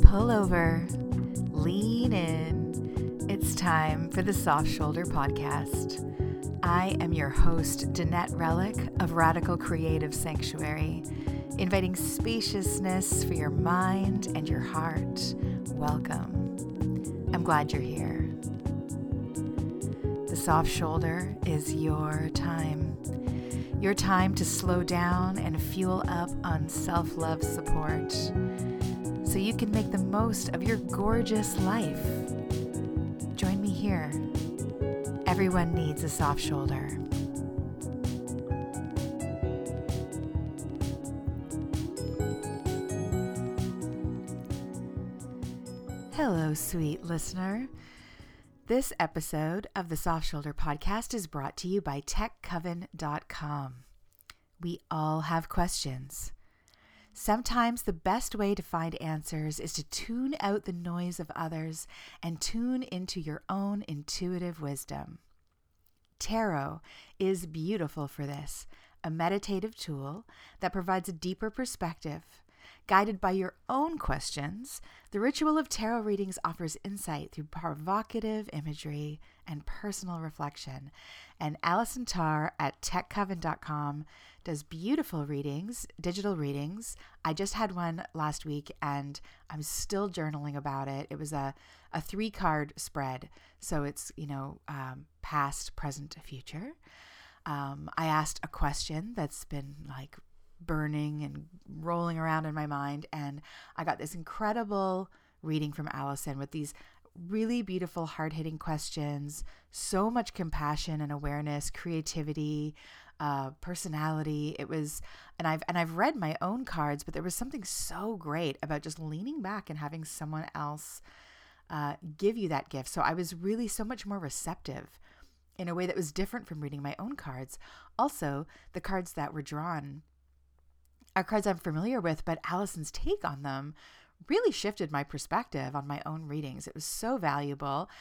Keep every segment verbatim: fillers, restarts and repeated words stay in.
Pull over, lean in. It's time for the Soft Shoulder Podcast. I am your host, Danette Relic of Radical Creative Sanctuary, inviting spaciousness for your mind and your heart. Welcome. I'm glad you're here. The Soft Shoulder is your time. Your time to slow down and fuel up on self-love support so you can make the most of your gorgeous life. Join me here. Everyone needs a soft shoulder. Hello, sweet listener. This episode of the Soft Shoulder Podcast is brought to you by tech coven dot com. We all have questions. Sometimes the best way to find answers is to tune out the noise of others and tune into your own intuitive wisdom. Tarot is beautiful for this, a meditative tool that provides a deeper perspective. Guided by your own questions, the ritual of tarot readings offers insight through provocative imagery and personal reflection. And Allison Tarr at tech coven dot com does beautiful readings, digital readings. I just had one last week and I'm still journaling about it. It was a, a three card spread. So it's, you know, um, past, present, future. Um, I asked a question that's been like burning and rolling around in my mind. And I got this incredible reading from Allison with these really beautiful, hard-hitting questions, so much compassion and awareness, creativity, uh, personality. It was, and I've, and I've read my own cards, but there was something so great about just leaning back and having someone else uh, give you that gift. So I was really so much more receptive in a way that was different from reading my own cards. Also, the cards that were drawn are cards I'm familiar with, but Allison's take on them really shifted my perspective on my own readings. It was so valuable.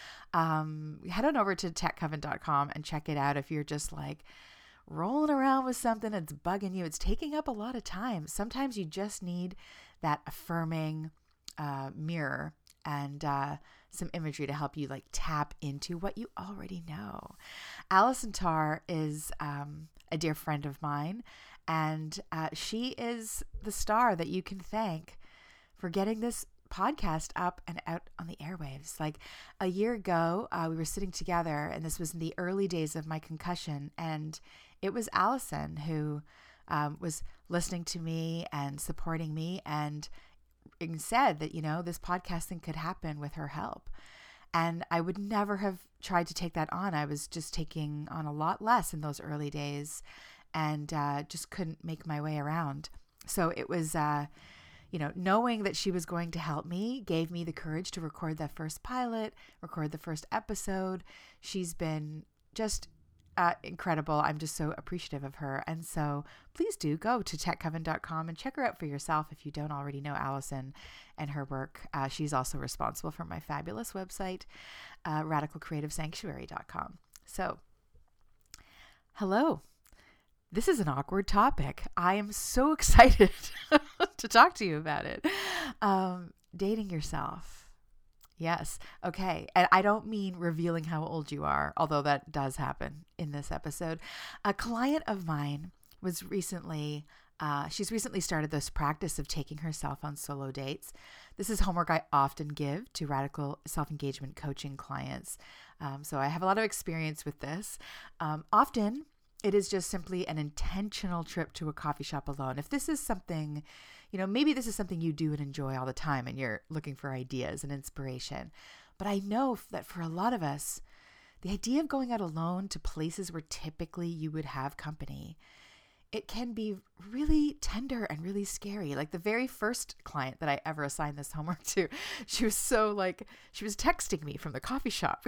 Um, head on over to tech coven dot com and check it out if you're just like rolling around with something that's bugging you. It's taking up a lot of time. Sometimes you just need that affirming uh, mirror and uh, some imagery to help you like tap into what you already know. Allison Tarr is um, a dear friend of mine, and uh, she is the star that you can thank for getting this podcast up and out on the airwaves. Like a year ago, uh, we were sitting together, and this was in the early days of my concussion, and it was Allison who um, was listening to me and supporting me, and said that, you know, this podcasting could happen with her help. And I would never have tried to take that on. I was just taking on a lot less in those early days and uh, just couldn't make my way around. So it was, uh, you know, knowing that she was going to help me gave me the courage to record that first pilot, record the first episode. She's been just uh, incredible. I'm just so appreciative of her. And so please do go to tech coven dot com and check her out for yourself if you don't already know Allison and her work. Uh, she's also responsible for my fabulous website, uh, radical creative sanctuary dot com. So, hello. This is an awkward topic. I am so excited to talk to you about it. Um, dating yourself. Yes. Okay. And I don't mean revealing how old you are, although that does happen in this episode. A client of mine was recently, uh, she's recently started this practice of taking herself on solo dates. This is homework I often give to radical self-engagement coaching clients. Um, so I have a lot of experience with this. Um, often, it is just simply an intentional trip to a coffee shop alone. If this is something, you know, maybe this is something you do and enjoy all the time and you're looking for ideas and inspiration. But I know that for a lot of us, the idea of going out alone to places where typically you would have company, it can be really tender and really scary. Like the very first client that I ever assigned this homework to, she was so like, she was texting me from the coffee shop.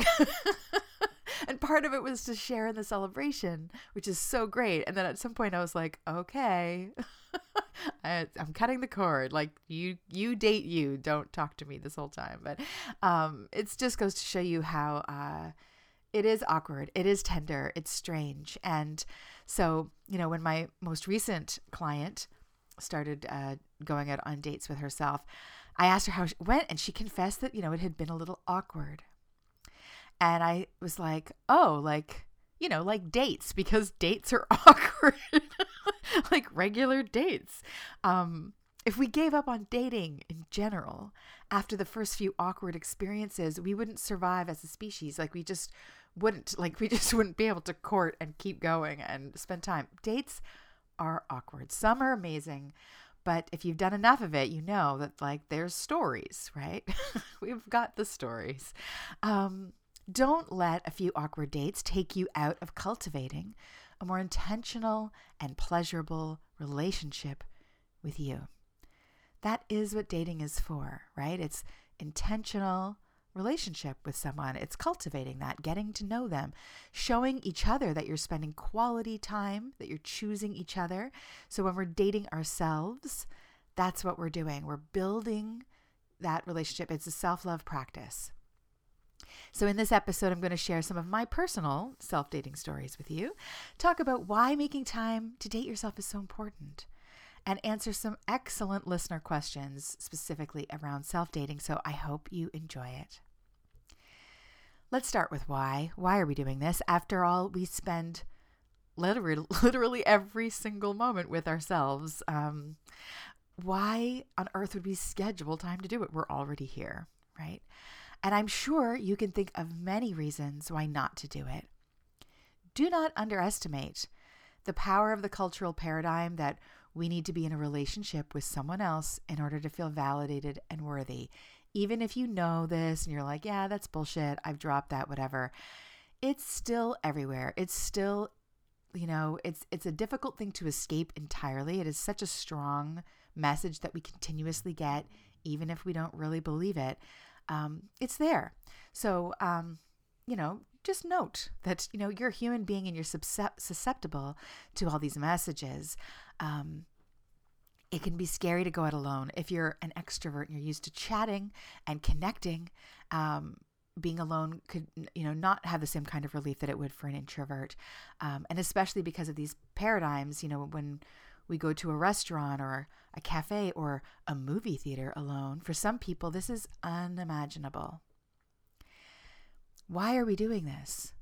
And part of it was to share in the celebration, which is so great. And then at some point I was like, okay, I, I'm cutting the cord. Like you, you date you, don't talk to me this whole time. But um, it just goes to show you how uh, it is awkward. It is tender. It's strange. And so, you know, when my most recent client started uh, going out on dates with herself, I asked her how it went, and she confessed that, you know, it had been a little awkward. And I was like, oh, like, you know, like dates, because dates are awkward, like regular dates. Um, if we gave up on dating in general after the first few awkward experiences, we wouldn't survive as a species. Like we just wouldn't, like we just wouldn't be able to court and keep going and spend time. Dates are awkward. Some are amazing, but if you've done enough of it, you know that like there's stories, right? We've got the stories. Um, Don't let a few awkward dates take you out of cultivating a more intentional and pleasurable relationship with you. That is what dating is for, right? It's intentional relationship with someone. It's cultivating that, getting to know them, showing each other that you're spending quality time, that you're choosing each other. So when we're dating ourselves, that's what we're doing. We're building that relationship. It's a self-love practice. So in this episode, I'm going to share some of my personal self-dating stories with you, talk about why making time to date yourself is so important, and answer some excellent listener questions specifically around self-dating. So I hope you enjoy it. Let's start with why. Why are we doing this? After all, we spend literally, literally every single moment with ourselves. Um, why on earth would we schedule time to do it? We're already here, right? And I'm sure you can think of many reasons why not to do it. Do not underestimate the power of the cultural paradigm that we need to be in a relationship with someone else in order to feel validated and worthy. Even if you know this and you're like, yeah, that's bullshit, I've dropped that, whatever. It's still everywhere. It's still, you know, it's it's a difficult thing to escape entirely. It is such a strong message that we continuously get, even if we don't really believe it. Um, it's there. So, um, you know, just note that, you know, you're a human being and you're susceptible to all these messages. Um, it can be scary to go out alone. If you're an extrovert and you're used to chatting and connecting, um, being alone could, you know, not have the same kind of relief that it would for an introvert. Um, and especially because of these paradigms, you know, when we go to a restaurant or a cafe or a movie theater alone, for some people, this is unimaginable. Why are we doing this?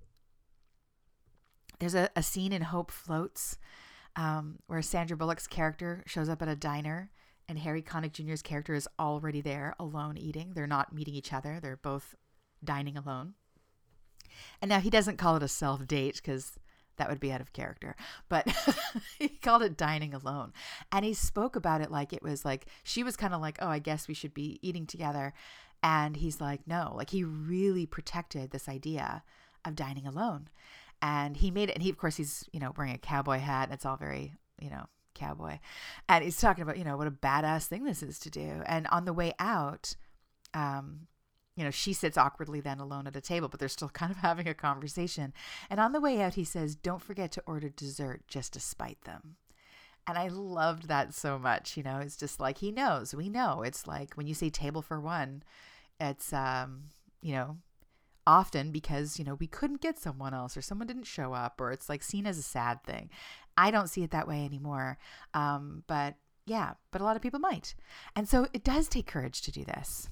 There's a, a scene in Hope Floats um, where Sandra Bullock's character shows up at a diner and Harry Connick Junior's character is already there alone eating. They're not meeting each other. They're both dining alone. And now he doesn't call it a self-date because that would be out of character, but he called it dining alone. And he spoke about it like it was like, she was kind of like, oh, I guess we should be eating together. And he's like, no, like he really protected this idea of dining alone. And he made it. And he, of course, he's, you know, wearing a cowboy hat. And it's all very, you know, cowboy. And he's talking about, you know, what a badass thing this is to do. And on the way out, um, you know, she sits awkwardly then alone at a table, but they're still kind of having a conversation. And on the way out, he says, don't forget to order dessert just to spite them. And I loved that so much. You know, it's just like, he knows, we know. It's like when you say table for one, it's, um, you know, often because, you know, we couldn't get someone else or someone didn't show up, or it's like seen as a sad thing. I don't see it that way anymore. Um, but yeah, but a lot of people might. And so it does take courage to do this.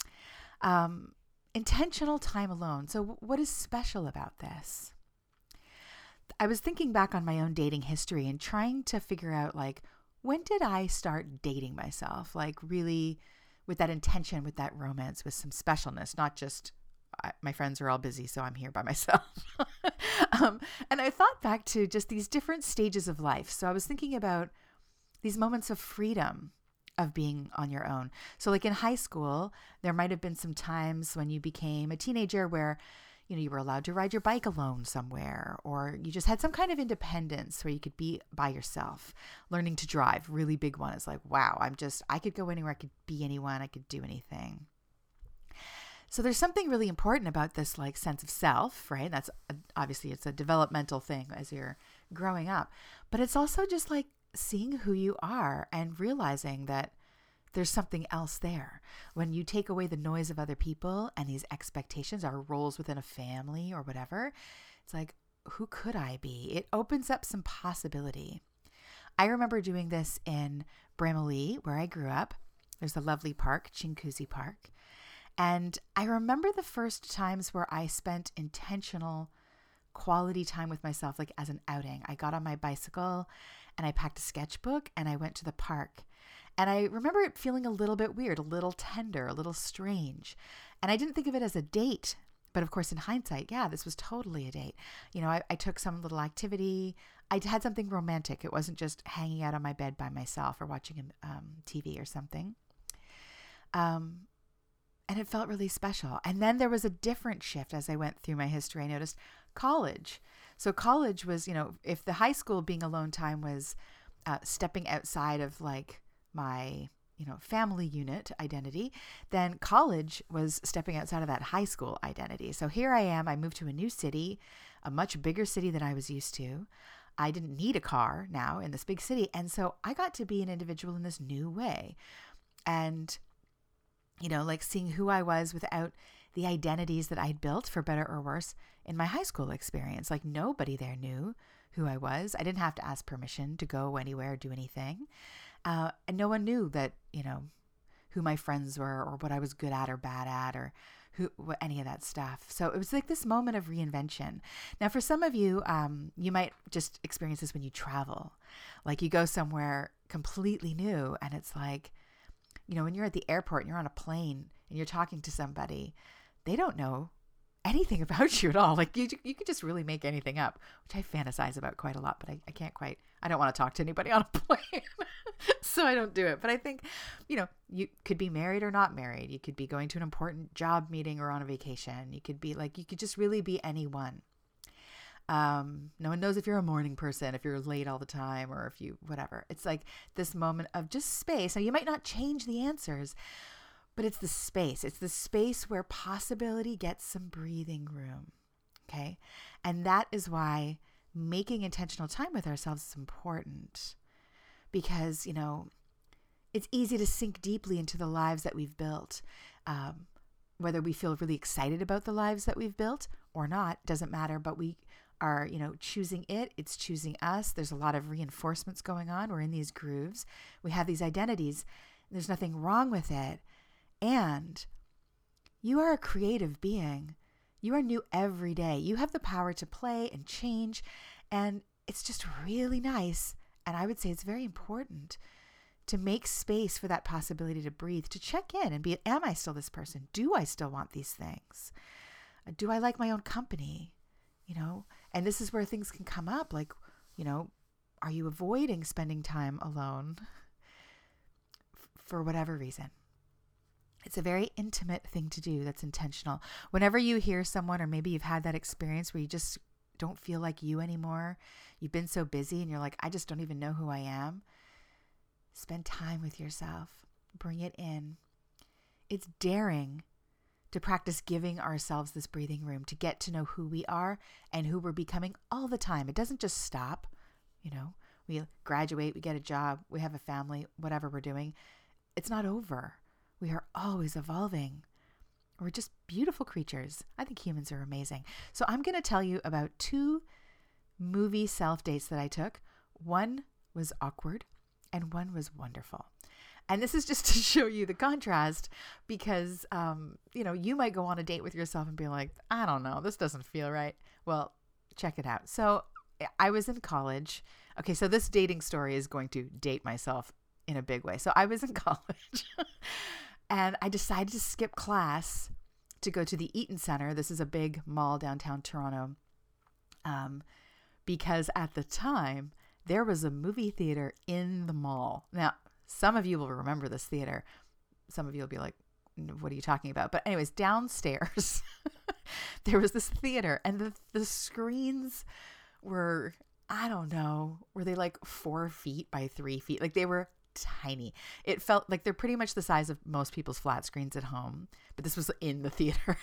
Um, intentional time alone. So what is special about this? I was thinking back on my own dating history and trying to figure out, like, when did I start dating myself? Like really with that intention, with that romance, with some specialness, not just I, my friends are all busy, so I'm here by myself. um, and I thought back to just these different stages of life. So I was thinking about these moments of freedom of being on your own. So like in high school, there might have been some times when you became a teenager where, you know, you were allowed to ride your bike alone somewhere, or you just had some kind of independence where you could be by yourself. Learning to drive, really big one. It's like, wow, I'm just, I could go anywhere. I could be anyone. I could do anything. So there's something really important about this like sense of self, right? That's a, obviously it's a developmental thing as you're growing up, but it's also just like seeing who you are and realizing that there's something else there. When you take away the noise of other people and these expectations, our roles within a family or whatever, it's like, who could I be? It opens up some possibility. I remember doing this in Bramalea, where I grew up. There's a lovely park, Chinguacousy Park. And I remember the first times where I spent intentional quality time with myself, like as an outing. I got on my bicycle and I packed a sketchbook and I went to the park. And I remember it feeling a little bit weird, a little tender, a little strange. And I didn't think of it as a date. But of course, in hindsight, yeah, this was totally a date. You know, I, I took some little activity. I had something romantic. It wasn't just hanging out on my bed by myself or watching um, T V or something. Um, and it felt really special. And then there was a different shift as I went through my history. I noticed college. So college was, you know, if the high school being alone time was uh, stepping outside of like my, you know, family unit identity, then college was stepping outside of that high school identity. So here I am, I moved to a new city, a much bigger city than I was used to. I didn't need a car now in this big city. And so I got to be an individual in this new way. And, you know, like seeing who I was without the identities that I'd built, for better or worse, in my high school experience. Like nobody there knew who I was. I didn't have to ask permission to go anywhere, do anything. Uh, and no one knew that, you know, who my friends were or what I was good at or bad at or who, what, any of that stuff. So it was like this moment of reinvention. Now, for some of you, um, you might just experience this when you travel. Like you go somewhere completely new and it's like, you know, when you're at the airport and you're on a plane and you're talking to somebody, they don't know anything about you at all. Like you, you could just really make anything up, which I fantasize about quite a lot, but I, I can't quite, I don't want to talk to anybody on a plane. So I don't do it. But I think, you know, you could be married or not married. You could be going to an important job meeting or on a vacation. You could be like, you could just really be anyone. Um, no one knows if you're a morning person, if you're late all the time, or if you, whatever. It's like this moment of just space. Now you might not change the answers, but it's the space. It's the space where possibility gets some breathing room. Okay. And that is why making intentional time with ourselves is important, because, you know, it's easy to sink deeply into the lives that we've built. Um, whether we feel really excited about the lives that we've built or not, doesn't matter, but we are, you know, choosing it. It's choosing us. There's a lot of reinforcements going on. We're in these grooves. We have these identities. There's nothing wrong with it. And you are a creative being. You are new every day. You have the power to play and change. And it's just really nice. And I would say it's very important to make space for that possibility to breathe, to check in and be, am I still this person? Do I still want these things? Do I like my own company? You know, and this is where things can come up. Like, you know, are you avoiding spending time alone f- for whatever reason? It's a very intimate thing to do that's intentional. Whenever you hear someone, or maybe you've had that experience where you just don't feel like you anymore, you've been so busy and you're like, I just don't even know who I am. Spend time with yourself. Bring it in. It's daring to practice giving ourselves this breathing room to get to know who we are and who we're becoming all the time. It doesn't just stop. You know, we graduate, we get a job, we have a family, whatever we're doing. It's not over. We are always evolving. We're just beautiful creatures. I think humans are amazing. So I'm going to tell you about two movie self-dates that I took. One was awkward and one was wonderful. And this is just to show you the contrast, because, um, you know, you might go on a date with yourself and be like, I don't know, this doesn't feel right. Well, check it out. So I was in college. Okay, so this dating story is going to date myself in a big way. So I was in college and I decided to skip class to go to the Eaton Center. This is a big mall downtown Toronto. Um, because at the time there was a movie theater in the mall. Now, some of you will remember this theater. Some of you will be like, what are you talking about? But anyways, downstairs, there was this theater, and the, the screens were, I don't know, were they like four feet by three feet? Like they were tiny. It felt like they're pretty much the size of most people's flat screens at home, but this was in the theater.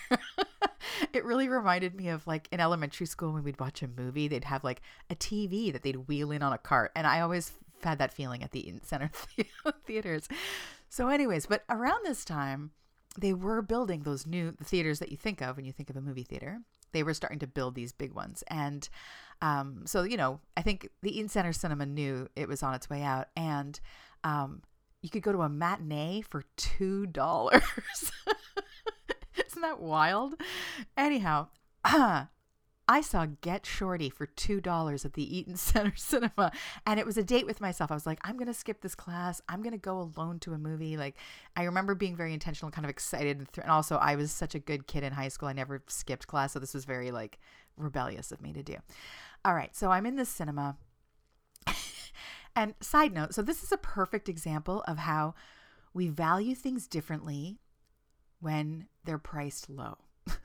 It really reminded me of like in elementary school when we'd watch a movie, they'd have like a T V that they'd wheel in on a cart. And I always had that feeling at the Eaton Center theaters. So anyways, but around this time, they were building those new the theaters that you think of when you think of a movie theater. They were starting to build these big ones. And um, so, you know, I think the Eaton Center Cinema knew it was on its way out. And um, you could go to a matinee for two dollars. Isn't that wild? Anyhow, I saw Get Shorty for two dollars at the Eaton Center Cinema. And it was a date with myself. I was like, I'm going to skip this class. I'm going to go alone to a movie. Like, I remember being very intentional, kind of excited. And, th- and also, I was such a good kid in high school. I never skipped class. So this was very, like, rebellious of me to do. All right. So I'm in this cinema. And side note, so this is a perfect example of how we value things differently when they're priced low.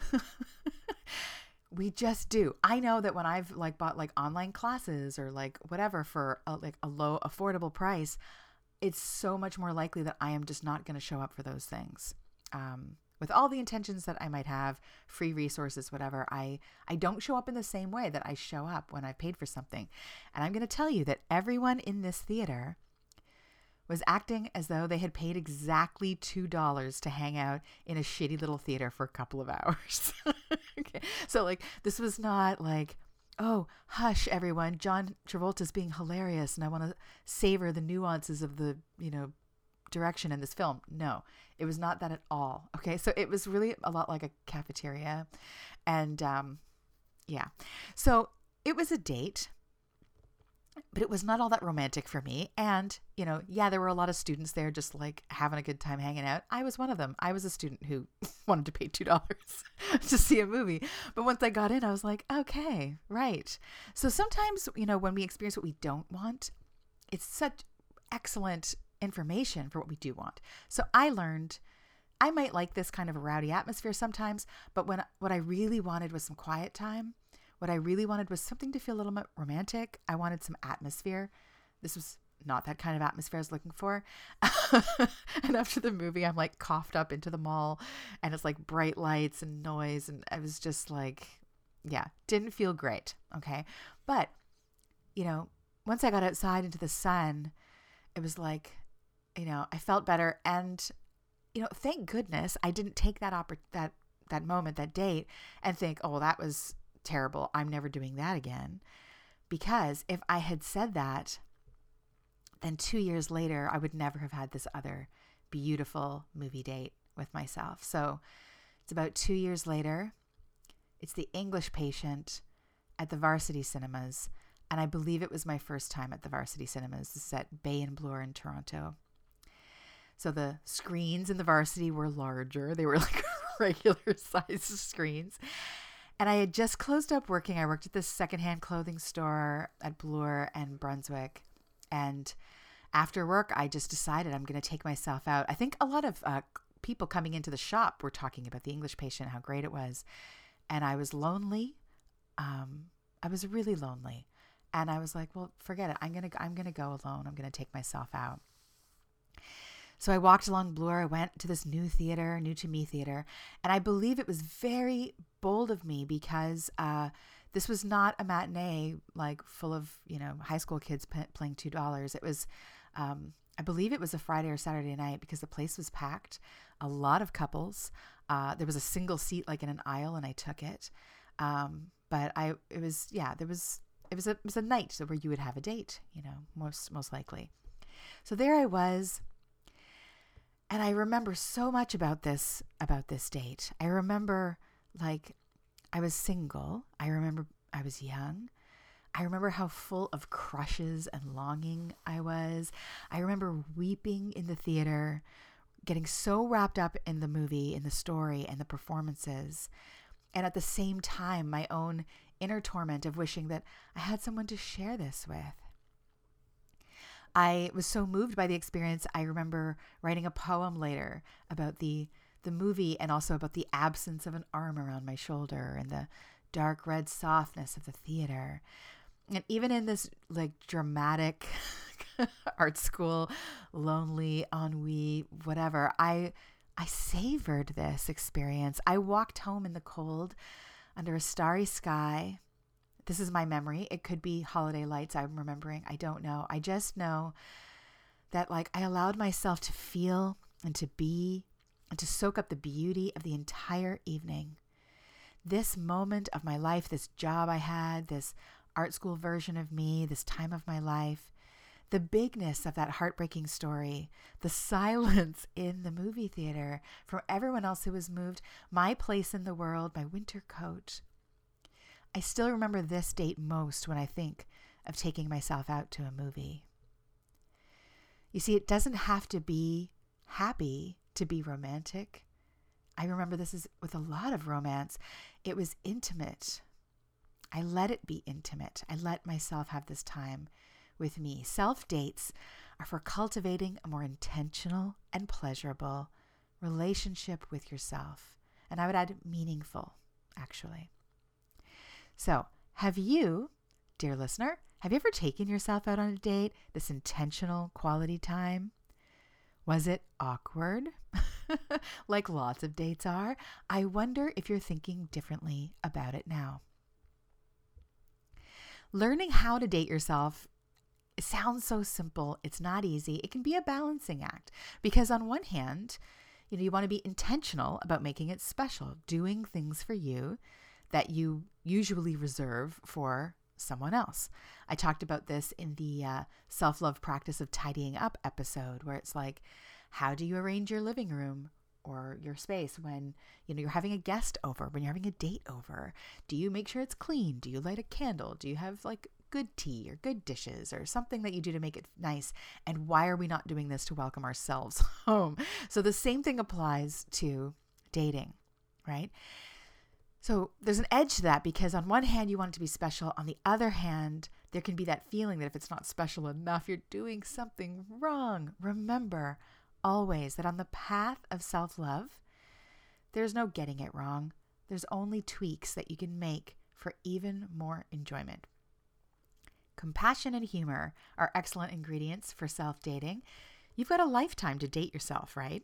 We just do. I know that when I've like bought like online classes or like whatever for a, like a low affordable price, it's so much more likely that I am just not going to show up for those things. Um, with all the intentions that I might have, free resources, whatever, I, I don't show up in the same way that I show up when I've paid for something. And I'm going to tell you that everyone in this theater was acting as though they had paid exactly two dollars to hang out in a shitty little theater for a couple of hours. Okay. So like, this was not like, oh, hush, everyone, John Travolta's being hilarious and I want to savor the nuances of the, you know, direction in this film. No, it was not that at all. Okay. So it was really a lot like a cafeteria. And um, yeah. So it was a date, but it was not all that romantic for me. And, you know, yeah, there were a lot of students there just like having a good time hanging out. I was one of them. I was a student who wanted to pay two dollars to see a movie. But once I got in, I was like, okay, right. So sometimes, you know, when we experience what we don't want, it's such excellent information for what we do want. So I learned I might like this kind of a rowdy atmosphere sometimes, but when what I really wanted was some quiet time. What I really wanted was something to feel a little bit romantic. I wanted some atmosphere. This was not that kind of atmosphere I was looking for. And after the movie, I'm like coughed up into the mall and it's like bright lights and noise. And I was just like, yeah, didn't feel great. Okay. But, you know, once I got outside into the sun, it was like, you know, I felt better. And, you know, thank goodness I didn't take that oppor- that, that moment, that date and think, oh, well, that was terrible. I'm never doing that again. Because if I had said that, then two years later, I would never have had this other beautiful movie date with myself. So it's about two years later. It's The English Patient at the Varsity Cinemas. And I believe it was my first time at the Varsity Cinemas. This is at Bay and Bloor in Toronto. So the screens in the Varsity were larger. They were like regular size screens. And I had just closed up working. I worked at this secondhand clothing store at Bloor and Brunswick. And after work, I just decided I'm going to take myself out. I think a lot of uh, people coming into the shop were talking about The English Patient, how great it was. And I was lonely. Um, I was really lonely. And I was like, well, forget it. I'm going to I'm going to go alone. I'm going to take myself out. So I walked along Bloor. I went to this new theater, new to me theater. And I believe it was very bold of me because uh, this was not a matinee like full of, you know, high school kids p- playing two dollars. It was, um, I believe it was a Friday or Saturday night because the place was packed. A lot of couples. Uh, there was a single seat like in an aisle and I took it. Um, but I, it was, yeah, there was, it was a, it was a night where you would have a date, you know, most, most likely. So there I was. And I remember so much about this, about this date. I remember like I was single. I remember I was young. I remember how full of crushes and longing I was. I remember weeping in the theater, getting so wrapped up in the movie, in the story and the performances. And at the same time, my own inner torment of wishing that I had someone to share this with. I was so moved by the experience. I remember writing a poem later about the the movie and also about the absence of an arm around my shoulder and the dark red softness of the theater. And even in this like dramatic art school, lonely, ennui, whatever, I I savored this experience. I walked home in the cold under a starry sky. This is my memory. It could be holiday lights I'm remembering. I don't know. I just know that like I allowed myself to feel and to be and to soak up the beauty of the entire evening. This moment of my life, this job I had, this art school version of me, this time of my life, the bigness of that heartbreaking story, the silence in the movie theater from everyone else who was moved, my place in the world, my winter coat. I still remember this date most when I think of taking myself out to a movie. You see, it doesn't have to be happy to be romantic. I remember this is with a lot of romance. It was intimate. I let it be intimate. I let myself have this time with me. Self-dates are for cultivating a more intentional and pleasurable relationship with yourself. And I would add meaningful, actually. So, have you, dear listener, have you ever taken yourself out on a date, this intentional quality time? Was it awkward? Like lots of dates are. I wonder if you're thinking differently about it now. Learning how to date yourself, it sounds so simple. It's not easy. It can be a balancing act because on one hand, you know, you want to be intentional about making it special, doing things for you that you usually reserve for someone else. I talked about this in the uh, self-love practice of tidying up episode, where it's like, how do you arrange your living room or your space when, you know, you're having a guest over, when you're having a date over? Do you make sure it's clean? Do you light a candle? Do you have like good tea or good dishes or something that you do to make it nice? And why are we not doing this to welcome ourselves home? So the same thing applies to dating, right? So there's an edge to that because on one hand, you want it to be special. On the other hand, there can be that feeling that if it's not special enough, you're doing something wrong. Remember always that on the path of self-love, there's no getting it wrong. There's only tweaks that you can make for even more enjoyment. Compassion and humor are excellent ingredients for self-dating. You've got a lifetime to date yourself, right?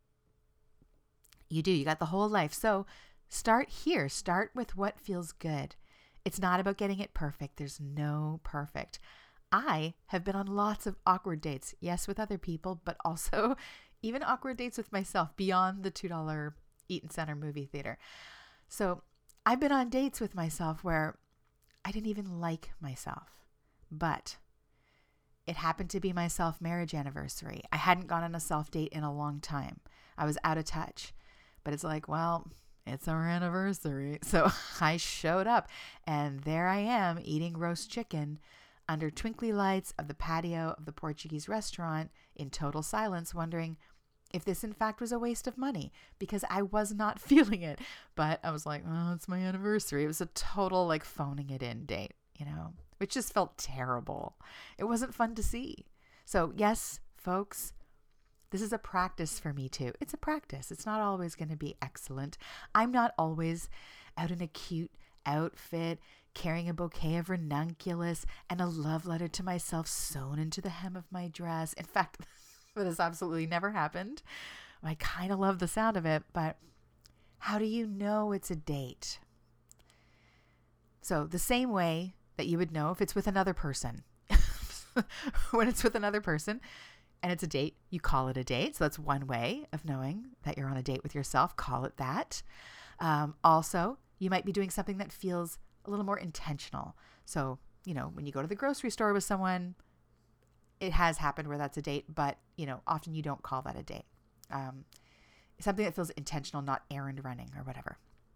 You do. You got the whole life. So start here. Start with what feels good. It's not about getting it perfect. There's no perfect. I have been on lots of awkward dates. Yes, with other people, but also even awkward dates with myself beyond the two dollars Eaton Center movie theater. So I've been on dates with myself where I didn't even like myself, but it happened to be my self-marriage anniversary. I hadn't gone on a self-date in a long time. I was out of touch, but it's like, well, it's our anniversary. So I showed up and there I am eating roast chicken under twinkly lights of the patio of the Portuguese restaurant in total silence, wondering if this in fact was a waste of money because I was not feeling it. But I was like, oh, it's my anniversary. It was a total like phoning it in date, you know, which just felt terrible. It wasn't fun to see. So yes, folks, this is a practice for me too. It's a practice. It's not always going to be excellent. I'm not always out in a cute outfit, carrying a bouquet of ranunculus and a love letter to myself sewn into the hem of my dress. In fact, that has absolutely never happened. I kind of love the sound of it, but how do you know it's a date? So the same way that you would know if it's with another person. When it's with another person and it's a date, you call it a date. So that's one way of knowing that you're on a date with yourself. Call it that. Um, also, you might be doing something that feels a little more intentional. So, you know, when you go to the grocery store with someone, it has happened where that's a date, but, you know, often you don't call that a date. Um, something that feels intentional, not errand running or whatever.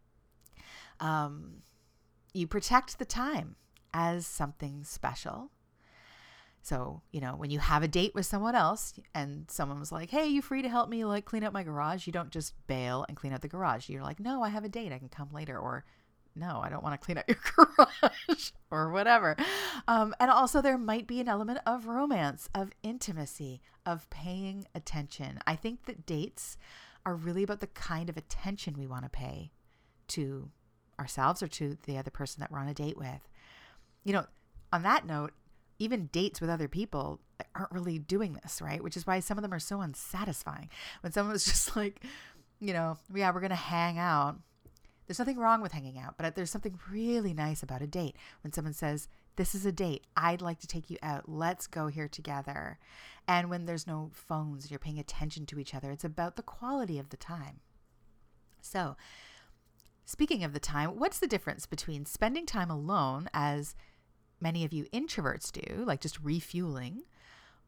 Um, you protect the time as something special. So, you know, when you have a date with someone else and someone was like, hey, you free to help me like clean out my garage? You don't just bail and clean out the garage. You're like, no, I have a date. I can come later. Or no, I don't want to clean out your garage or whatever. Um, and also there might be an element of romance, of intimacy, of paying attention. I think that dates are really about the kind of attention we want to pay to ourselves or to the other person that we're on a date with. You know, on that note, even dates with other people aren't really doing this, right? Which is why some of them are so unsatisfying. When someone was just like, you know, yeah, we're going to hang out. There's nothing wrong with hanging out, but there's something really nice about a date. When someone says, this is a date, I'd like to take you out. Let's go here together. And when there's no phones, you're paying attention to each other. It's about the quality of the time. So speaking of the time, what's the difference between spending time alone, as many of you introverts do, like just refueling,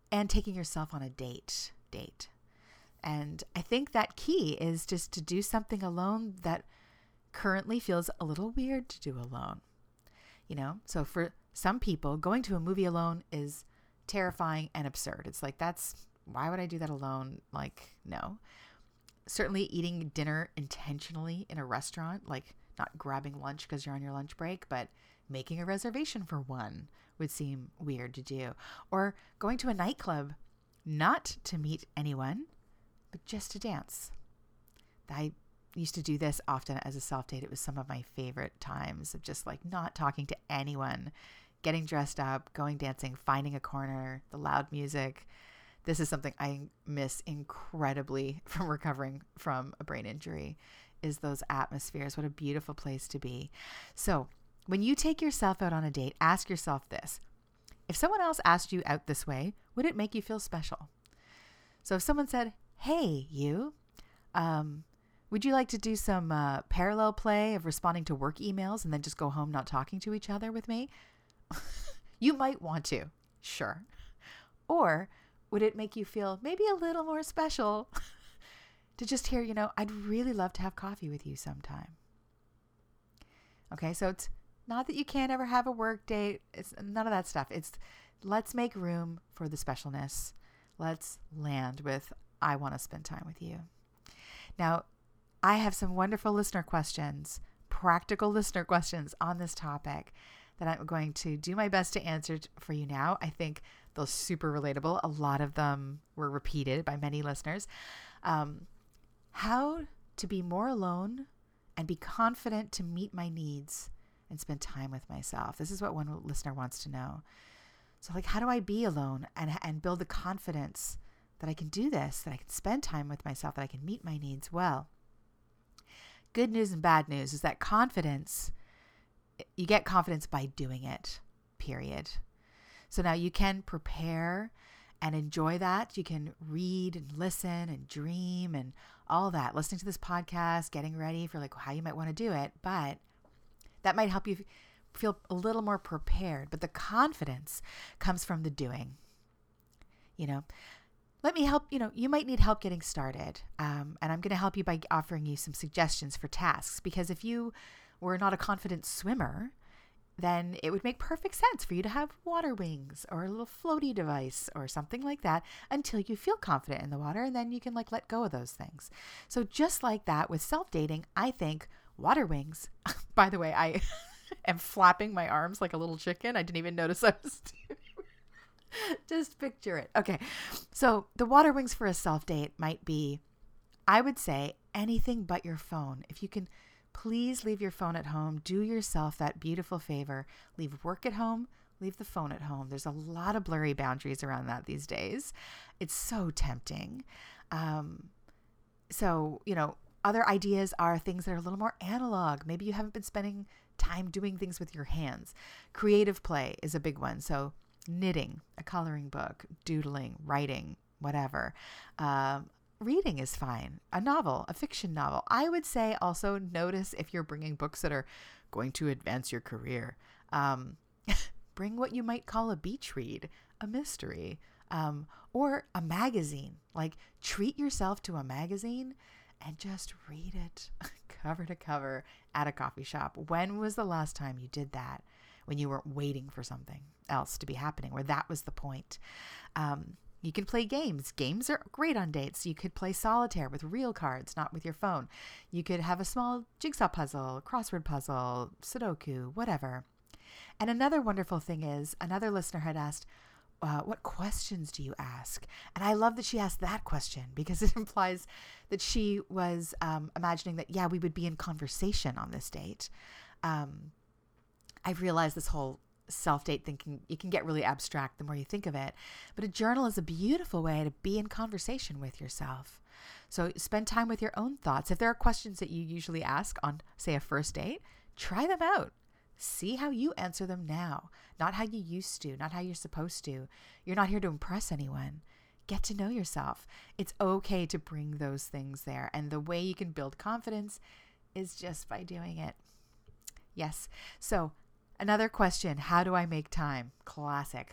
and taking yourself on a date, date. And I think that key is just to do something alone that currently feels a little weird to do alone. You know, so for some people, going to a movie alone is terrifying and absurd. It's like, that's, why would I do that alone? Like, no. Certainly eating dinner intentionally in a restaurant, like not grabbing lunch because you're on your lunch break, but making a reservation for one would seem weird to do. Or going to a nightclub, not to meet anyone, but just to dance. I used to do this often as a self-date. It was some of my favorite times of just like not talking to anyone, getting dressed up, going dancing, finding a corner, the loud music. This is something I miss incredibly from recovering from a brain injury, is those atmospheres. What a beautiful place to be. So when you take yourself out on a date, ask yourself this. If someone else asked you out this way, would it make you feel special? So if someone said, hey, you, um, would you like to do some uh, parallel play of responding to work emails and then just go home not talking to each other with me? You might want to, sure. Or would it make you feel maybe a little more special to just hear, you know, I'd really love to have coffee with you sometime. Okay, so it's not that you can't ever have a work date. It's none of that stuff. It's let's make room for the specialness. Let's land with, I want to spend time with you. Now, I have some wonderful listener questions, practical listener questions on this topic that I'm going to do my best to answer for you now. I think they're super relatable. A lot of them were repeated by many listeners. Um, how to be more alone and be confident to meet my needs and spend time with myself. This is what one listener wants to know. So like, how do I be alone and, and build the confidence that I can do this, that I can spend time with myself, that I can meet my needs well? Good news and bad news is that confidence, you get confidence by doing it, period. So now you can prepare and enjoy that. You can read and listen and dream and all that, listening to this podcast, getting ready for like how you might want to do it. But that might help you feel a little more prepared. But the confidence comes from the doing. You know, let me help, you know, you might need help getting started. Um, and I'm going to help you by offering you some suggestions for tasks, because if you were not a confident swimmer, then it would make perfect sense for you to have water wings or a little floaty device or something like that until you feel confident in the water, and then you can like let go of those things. So just like that with self-dating, I think water wings, by the way, I am flapping my arms like a little chicken. I didn't even notice I was doing. Just picture it. Okay. So the water wings for a self-date might be, I would say, anything but your phone. If you can, please leave your phone at home. Do yourself that beautiful favor. Leave work at home. Leave the phone at home. There's a lot of blurry boundaries around that these days. It's so tempting. Um, so, you know, other ideas are things that are a little more analog. Maybe you haven't been spending time doing things with your hands. Creative play is a big one. So knitting, a coloring book, doodling, writing, whatever. Um, Reading is fine. A novel, a fiction novel. I would say also notice if you're bringing books that are going to advance your career. Um, bring what you might call a beach read, a mystery, um, or a magazine. Like treat yourself to a magazine and just read it cover to cover at a coffee shop. When was the last time you did that? When you weren't waiting for something else to be happening, where that was the point. Um, You can play games. Games are great on dates. You could play solitaire with real cards, not with your phone. You could have a small jigsaw puzzle, crossword puzzle, Sudoku, whatever. And another wonderful thing is, another listener had asked, uh, what questions do you ask? And I love that she asked that question, because it implies that she was um, imagining that, yeah, we would be in conversation on this date. Um, I've realized this whole self-date thinking, you can get really abstract the more you think of it, but a journal is a beautiful way to be in conversation with yourself. So spend time with your own thoughts. If there are questions that you usually ask on, say, a first date, try them out. See how you answer them now, not how you used to, not how you're supposed to. You're not here to impress anyone. Get to know yourself. It's okay to bring those things there. And the way you can build confidence is just by doing it. Yes. So another question, how do I make time? Classic.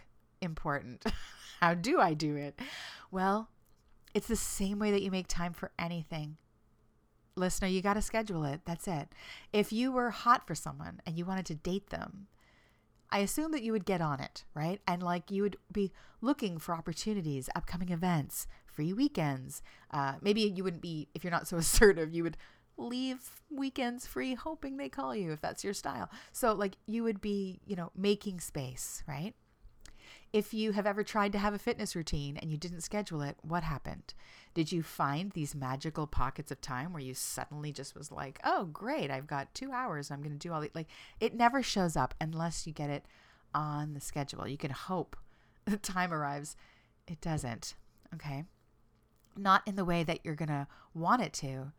important. How do I do it? Well, it's the same way that you make time for anything. Listener, you got to schedule it. That's it. If you were hot for someone and you wanted to date them, I assume that you would get on it, right? And like you would be looking for opportunities, upcoming events, free weekends. Uh, maybe you wouldn't be, if you're not so assertive, you would leave weekends free, hoping they call you if that's your style. So like you would be, you know, making space, right? If you have ever tried to have a fitness routine and you didn't schedule it, what happened? Did you find these magical pockets of time where you suddenly just was like, oh, great, I've got two hours. I'm going to do all the, like, it never shows up unless you get it on the schedule. You can hope the time arrives. It doesn't. Okay. Not in the way that you're going to want it to,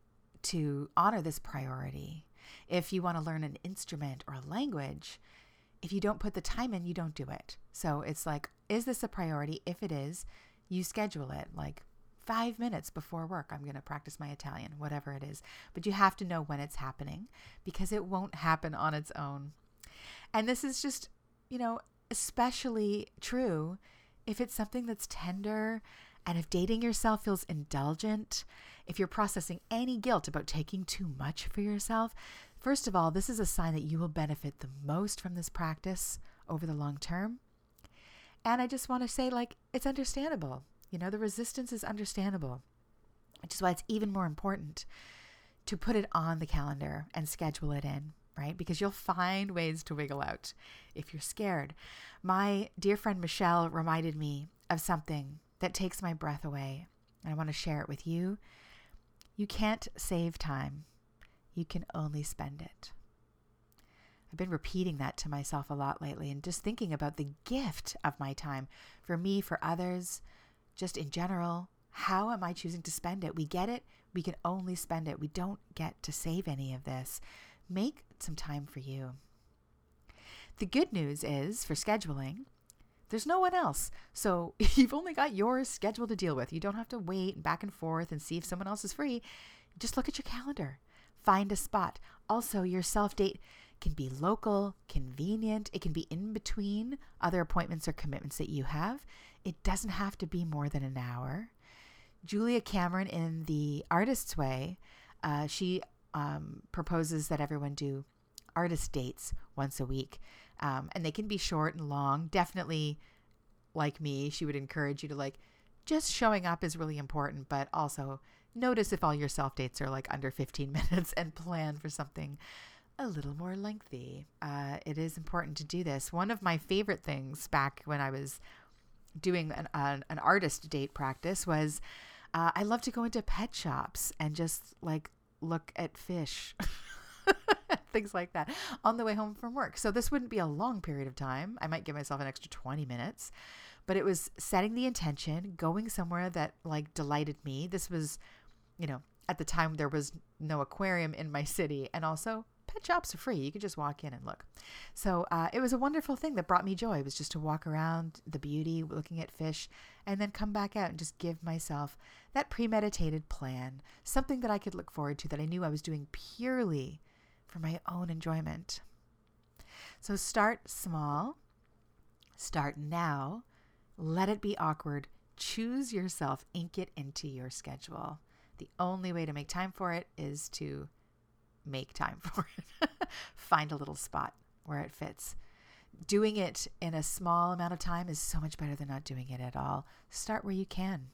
to honor this priority. If you want to learn an instrument or a language, if you don't put the time in, you don't do it. So it's like, is this a priority? If it is, you schedule it like five minutes before work. I'm going to practice my Italian, whatever it is. But you have to know when it's happening because it won't happen on its own. And this is just, you know, especially true if it's something that's tender and if dating yourself feels indulgent, if you're processing any guilt about taking too much for yourself. First of all, this is a sign that you will benefit the most from this practice over the long term. And I just want to say, like, it's understandable. You know, the resistance is understandable, which is why it's even more important to put it on the calendar and schedule it in, right? Because you'll find ways to wiggle out if you're scared. My dear friend Michelle reminded me of something that takes my breath away, and I want to share it with you. You can't save time. You can only spend it. I've been repeating that to myself a lot lately and just thinking about the gift of my time for me, for others, just in general. How am I choosing to spend it? We get it. We can only spend it. We don't get to save any of this. Make some time for you. The good news is for scheduling, there's no one else. So you've only got your schedule to deal with. You don't have to wait and back and forth and see if someone else is free. Just look at your calendar. Find a spot. Also, your self-date can be local, convenient. It can be in between other appointments or commitments that you have. It doesn't have to be more than an hour. Julia Cameron in The Artist's Way, uh, she um, proposes that everyone do artist dates once a week. Um, and they can be short and long. Definitely, like me, she would encourage you to like, just showing up is really important, but also notice if all your self dates are like under fifteen minutes and plan for something a little more lengthy. Uh, it is important to do this. One of my favorite things back when I was doing an, an, an artist date practice was uh, I love to go into pet shops and just like look at fish, things like that on the way home from work. So this wouldn't be a long period of time. I might give myself an extra twenty minutes, but it was setting the intention, going somewhere that like delighted me. This was, you know, at the time there was no aquarium in my city, and also pet shops are free. You could just walk in and look. So uh, it was a wonderful thing that brought me joy. It was just to walk around the beauty, looking at fish, and then come back out and just give myself that premeditated plan, something that I could look forward to, that I knew I was doing purely for my own enjoyment. So start small, start now, let it be awkward, choose yourself, ink it into your schedule. The only way to make time for it is to make time for it. Find a little spot where it fits. Doing it in a small amount of time is so much better than not doing it at all. Start where you can.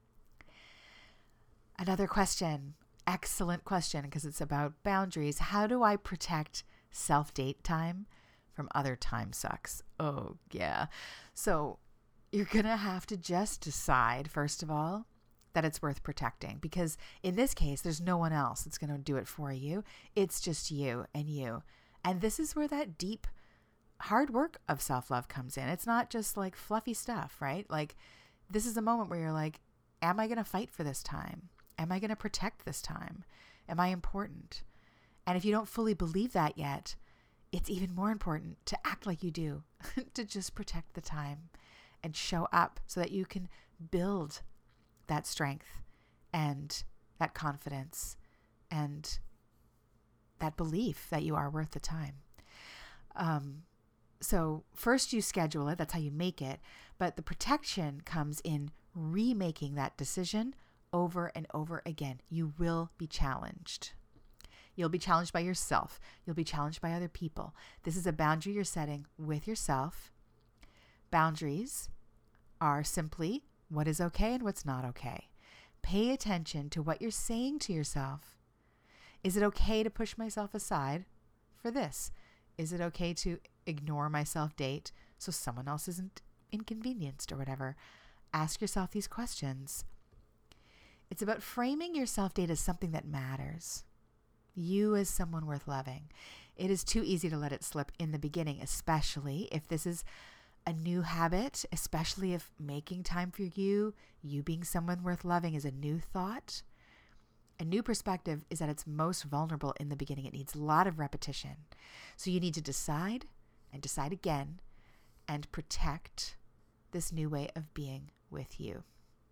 Another question, excellent question, because it's about boundaries. How do I protect self-date time from other time sucks? Oh, yeah. So you're going to have to just decide, first of all, that it's worth protecting, because in this case, there's no one else that's going to do it for you. It's just you and you. And this is where that deep, hard work of self-love comes in. It's not just like fluffy stuff, right? Like this is a moment where you're like, am I going to fight for this time? Am I going to protect this time? Am I important? And if you don't fully believe that yet, it's even more important to act like you do, to just protect the time and show up so that you can build that strength and that confidence and that belief that you are worth the time. Um, so first you schedule it. That's how you make it. But the protection comes in remaking that decision over and over again. You will be challenged. You'll be challenged by yourself. You'll be challenged by other people. This is a boundary you're setting with yourself. Boundaries are simply what is okay and what's not okay. Pay attention to what you're saying to yourself. Is it okay to push myself aside for this? Is it okay to ignore my self-date so someone else isn't inconvenienced or whatever? Ask yourself these questions. It's about framing your self-date as something that matters. You as someone worth loving. It is too easy to let it slip in the beginning, especially if this is a new habit, especially if making time for you, you being someone worth loving is a new thought. A new perspective is at its most vulnerable in the beginning. It needs a lot of repetition. So you need to decide and decide again and protect this new way of being with you.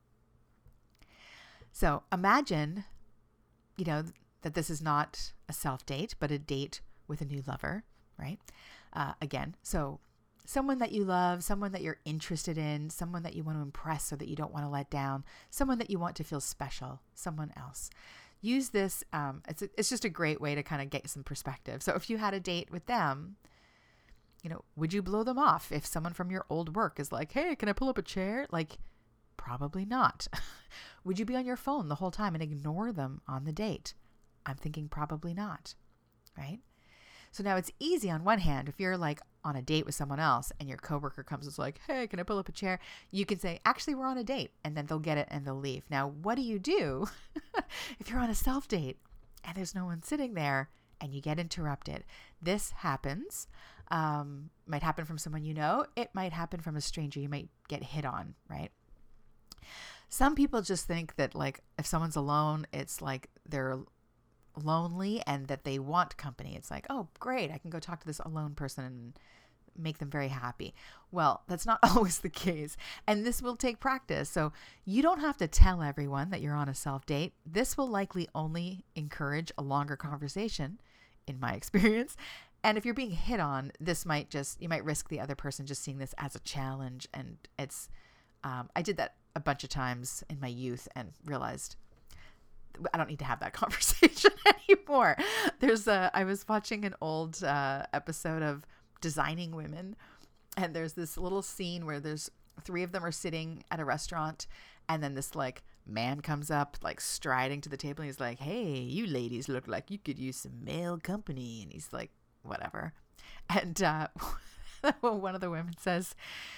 So imagine, you know, that this is not a self-date, but a date with a new lover, right? Uh, again, so someone that you love, someone that you're interested in, someone that you want to impress so that you don't want to let down, someone that you want to feel special, someone else. Use this. Um, it's, a, it's just a great way to kind of get some perspective. So if you had a date with them, you know, would you blow them off if someone from your old work is like, hey, can I pull up a chair? Like, probably not. Would you be on your phone the whole time and ignore them on the date? I'm thinking probably not, right? So now it's easy on one hand, if you're like on a date with someone else and your coworker comes and is like, hey, can I pull up a chair? You can say, actually, we're on a date, and then they'll get it and they'll leave. Now, what do you do if you're on a self-date and there's no one sitting there and you get interrupted? This happens. Um, might happen from someone you know. It might happen from a stranger. You might get hit on, right? Some people just think that like if someone's alone, it's like they're lonely and that they want company. It's like, oh, great, I can go talk to this alone person and make them very happy. Well, that's not always the case. And this will take practice. So you don't have to tell everyone that you're on a self-date. This will likely only encourage a longer conversation, in my experience. And if you're being hit on, this might just, you might risk the other person just seeing this as a challenge. And it's, um, I did that a bunch of times in my youth and realized I don't need to have that conversation anymore. There's a, I was watching an old uh, episode of Designing Women, and there's this little scene where there's three of them are sitting at a restaurant, and then this like man comes up like striding to the table, and he's like, hey, you ladies look like you could use some male company. And he's like, whatever. And uh, one of the women says,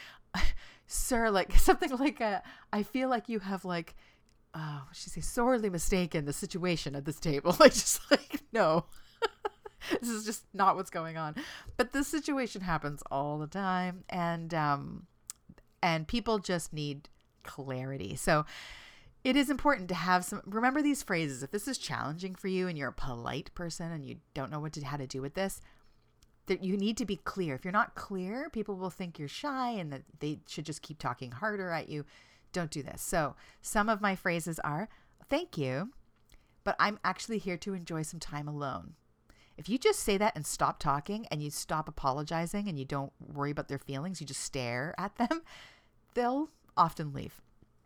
sir, like something like, a, I feel like you have like, oh, she say sorely mistaken the situation at this table. Like, just like, no, this is just not what's going on. But this situation happens all the time. And, um, and people just need clarity. So it is important to have some, remember these phrases. If this is challenging for you and you're a polite person and you don't know what to, how to do with this, that you need to be clear. If you're not clear, people will think you're shy and that they should just keep talking harder at you. Don't do this. So some of my phrases are, thank you, but I'm actually here to enjoy some time alone. If you just say that and stop talking and you stop apologizing and you don't worry about their feelings, you just stare at them, they'll often leave.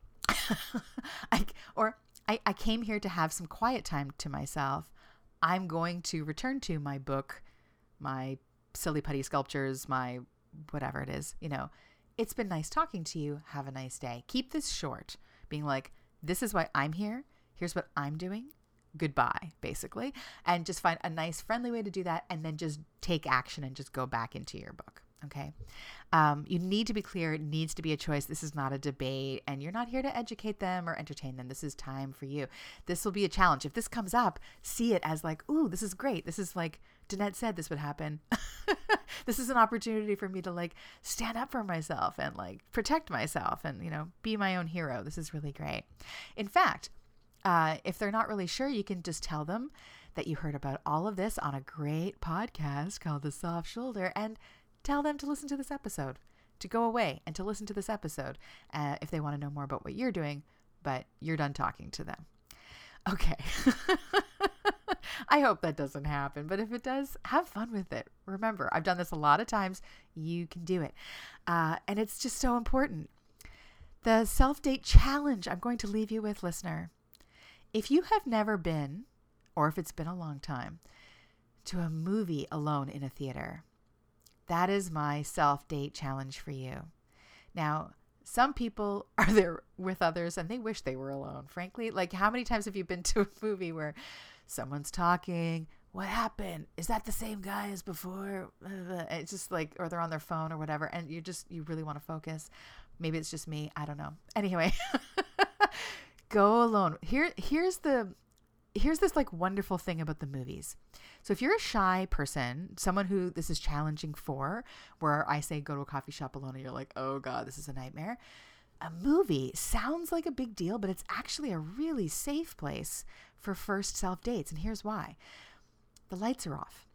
I, or I, I came here to have some quiet time to myself. I'm going to return to my book, my silly putty sculptures, my whatever it is, you know. It's been nice talking to you. Have a nice day. Keep this short, being like, this is why I'm here. Here's what I'm doing. Goodbye, basically. And just find a nice, friendly way to do that. And then just take action and just go back into your book. Okay. Um, you need to be clear. It needs to be a choice. This is not a debate, and you're not here to educate them or entertain them. This is time for you. This will be a challenge. If this comes up, see it as like, ooh, this is great. This is like Danette said this would happen. This is an opportunity for me to like stand up for myself and like protect myself and, you know, be my own hero. This is really great. In fact, uh, if they're not really sure, you can just tell them that you heard about all of this on a great podcast called The Soft Shoulder, and tell them to listen to this episode, to go away and to listen to this episode uh, if they want to know more about what you're doing, but you're done talking to them. Okay. I hope that doesn't happen. But if it does, have fun with it. Remember, I've done this a lot of times. You can do it. Uh, and it's just so important. The self-date challenge I'm going to leave you with, listener. If you have never been, or if it's been a long time, to a movie alone in a theater, that is my self-date challenge for you. Now, some people are there with others and they wish they were alone, frankly. Like, how many times have you been to a movie where someone's talking? What happened? Is that the same guy as before? It's just like, or they're on their phone or whatever. And you just, you really want to focus. Maybe it's just me. I don't know. Anyway, go alone. Here, here's the, here's this like wonderful thing about the movies. So if you're a shy person, someone who this is challenging for, where I say go to a coffee shop alone and you're like, oh God, this is a nightmare. A movie sounds like a big deal, but it's actually a really safe place for first self dates. And here's why. The lights are off.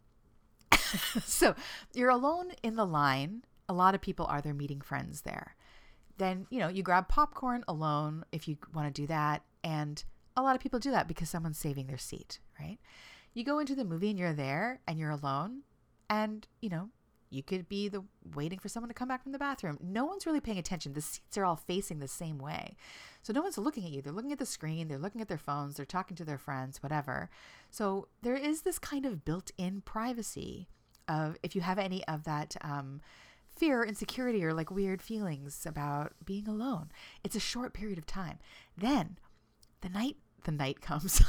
So you're alone in the line. A lot of people are there meeting friends there. Then, you know, you grab popcorn alone if you want to do that. And a lot of people do that because someone's saving their seat, right? You go into the movie and you're there and you're alone and, you know, you could be the waiting for someone to come back from the bathroom. No one's really paying attention. The seats are all facing the same way. So no one's looking at you. They're looking at the screen. They're looking at their phones. They're talking to their friends, whatever. So there is this kind of built-in privacy of if you have any of that um, fear, insecurity, or like weird feelings about being alone. It's a short period of time. Then the night, the night comes.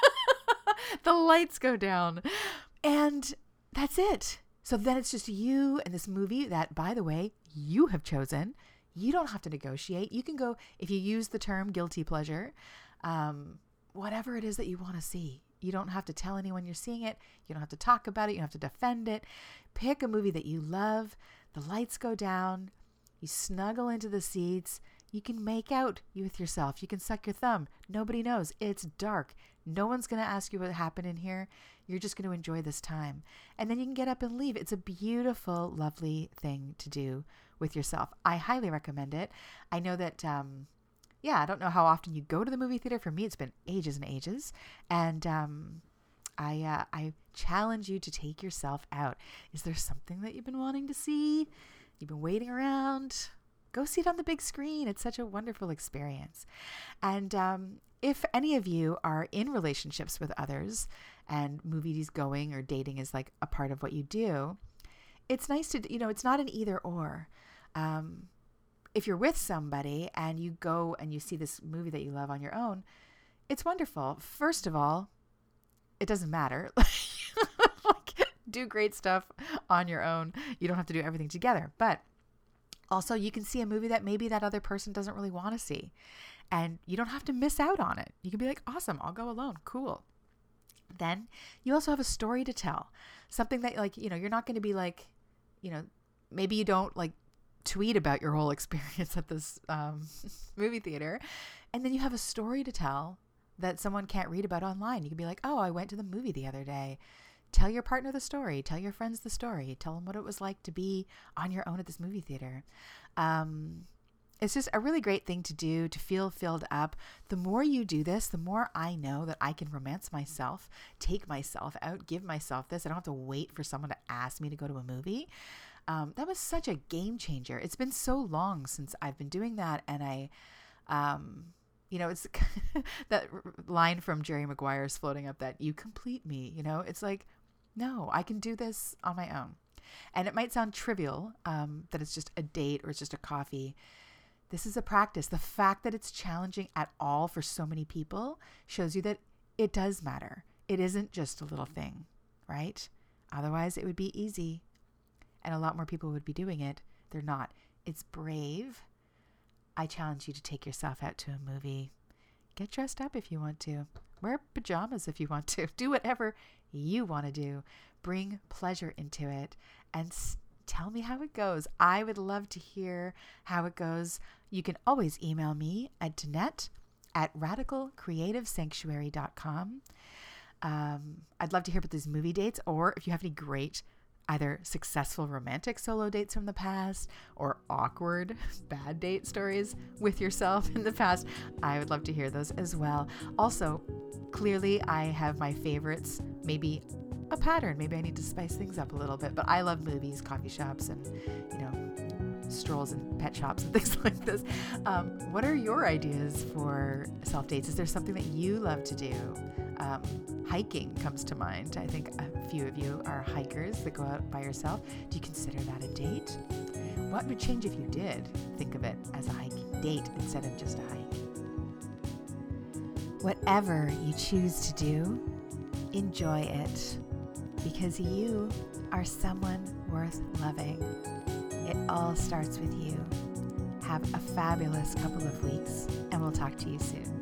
The lights go down. And that's it. So then it's just you and this movie that, by the way, you have chosen. You don't have to negotiate. You can go, if you use the term guilty pleasure, um, whatever it is that you want to see. You don't have to tell anyone you're seeing it. You don't have to talk about it. You don't have to defend it. Pick a movie that you love. The lights go down. You snuggle into the seats. You can make out you with yourself. You can suck your thumb. Nobody knows. It's dark. No one's going to ask you what happened in here. You're just going to enjoy this time. And then you can get up and leave. It's a beautiful, lovely thing to do with yourself. I highly recommend it. I know that, um, yeah, I don't know how often you go to the movie theater. For me, it's been ages and ages. And um, I, uh, I challenge you to take yourself out. Is there something that you've been wanting to see? You've been waiting around? Go see it on the big screen. It's such a wonderful experience. And um, if any of you are in relationships with others and movies going or dating is like a part of what you do, it's nice to, you know, it's not an either or. Um, if you're with somebody and you go and you see this movie that you love on your own, it's wonderful. First of all, it doesn't matter. Like, do great stuff on your own. You don't have to do everything together. But also, you can see a movie that maybe that other person doesn't really want to see. And you don't have to miss out on it. You can be like, awesome, I'll go alone. Cool. Then you also have a story to tell. Something that, like, you know, you're not going to be like, you know, maybe you don't like tweet about your whole experience at this um, movie theater. And then you have a story to tell that someone can't read about online. You can be like, oh, I went to the movie the other day. Tell your partner the story. Tell your friends the story. Tell them what it was like to be on your own at this movie theater. Um, it's just a really great thing to do, to feel filled up. The more you do this, the more I know that I can romance myself, take myself out, give myself this. I don't have to wait for someone to ask me to go to a movie. Um, that was such a game changer. It's been so long since I've been doing that. And I, um, you know, it's that line from Jerry Maguire's floating up that you complete me, you know, it's like, no, I can do this on my own. And it might sound trivial, um, that it's just a date or it's just a coffee. This is a practice. The fact that it's challenging at all for so many people shows you that it does matter. It isn't just a little thing, right? Otherwise, it would be easy. And a lot more people would be doing it. They're not. It's brave. I challenge you to take yourself out to a movie. Get dressed up if you want to. Wear pajamas if you want to. Do whatever you want to do. Bring pleasure into it and s- tell me how it goes. I would love to hear how it goes. You can always email me at Danette at radical creative sanctuary dot com. Um, I'd love to hear about these movie dates, or if you have any great either successful romantic solo dates from the past or awkward bad date stories with yourself in the past. I would love to hear those as well. Also, clearly I have my favorites, maybe a pattern. Maybe I need to spice things up a little bit, but I love movies, coffee shops, and, you know, strolls in pet shops and things like this. Um, what are your ideas for self-dates? Is there something that you love to do? Um, hiking comes to mind. I think a few of you are hikers that go out by yourself. Do you consider that a date? What would change if you did think of it as a hiking date instead of just a hike? Whatever you choose to do, enjoy it, because you are someone worth loving. It all starts with you. Have a fabulous couple of weeks, and we'll talk to you soon.